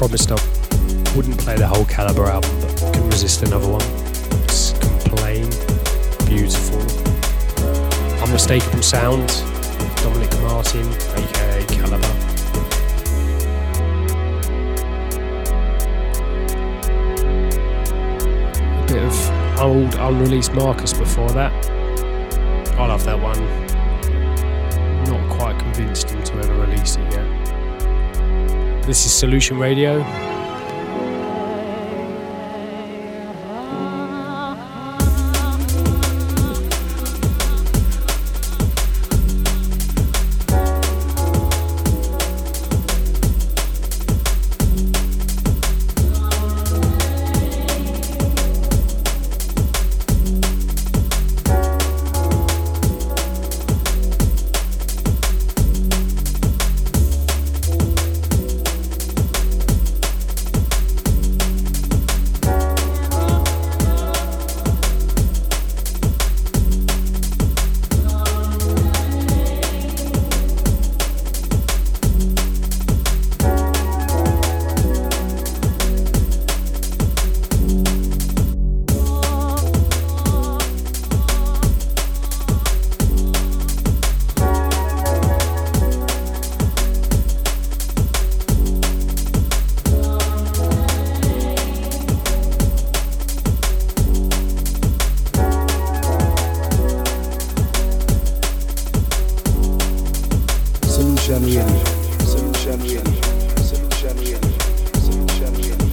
promised I wouldn't play the whole Calibre album, but couldn't resist another one. It's Complain, beautiful. Unmistakable Sound, Dominic Martin, aka Calibre. A bit of old unreleased Marcus before that. I love that one. Not quite convinced him to ever release it yet. This is Solution Radio. Solution Radio.